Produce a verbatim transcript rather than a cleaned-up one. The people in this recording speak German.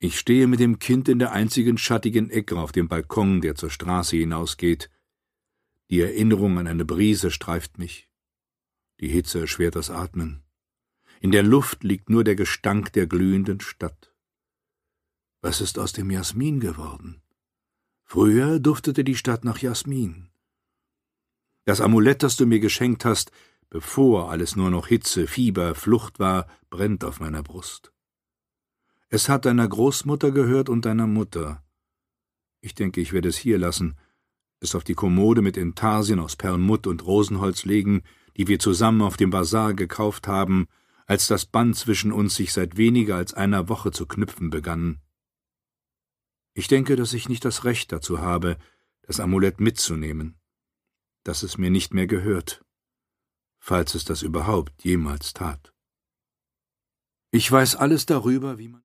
Ich stehe mit dem Kind in der einzigen schattigen Ecke auf dem Balkon, der zur Straße hinausgeht. Die Erinnerung an eine Brise streift mich. Die Hitze erschwert das Atmen. In der Luft liegt nur der Gestank der glühenden Stadt. Was ist aus dem Jasmin geworden? Früher duftete die Stadt nach Jasmin. Das Amulett, das du mir geschenkt hast, bevor alles nur noch Hitze, Fieber, Flucht war, brennt auf meiner Brust. Es hat deiner Großmutter gehört und deiner Mutter. Ich denke, ich werde es hier lassen, es auf die Kommode mit Intarsien aus Perlmutt und Rosenholz legen, die wir zusammen auf dem Basar gekauft haben, als das Band zwischen uns sich seit weniger als einer Woche zu knüpfen begann. Ich denke, dass ich nicht das Recht dazu habe, das Amulett mitzunehmen, dass es mir nicht mehr gehört, falls es das überhaupt jemals tat. Ich weiß alles darüber, wie man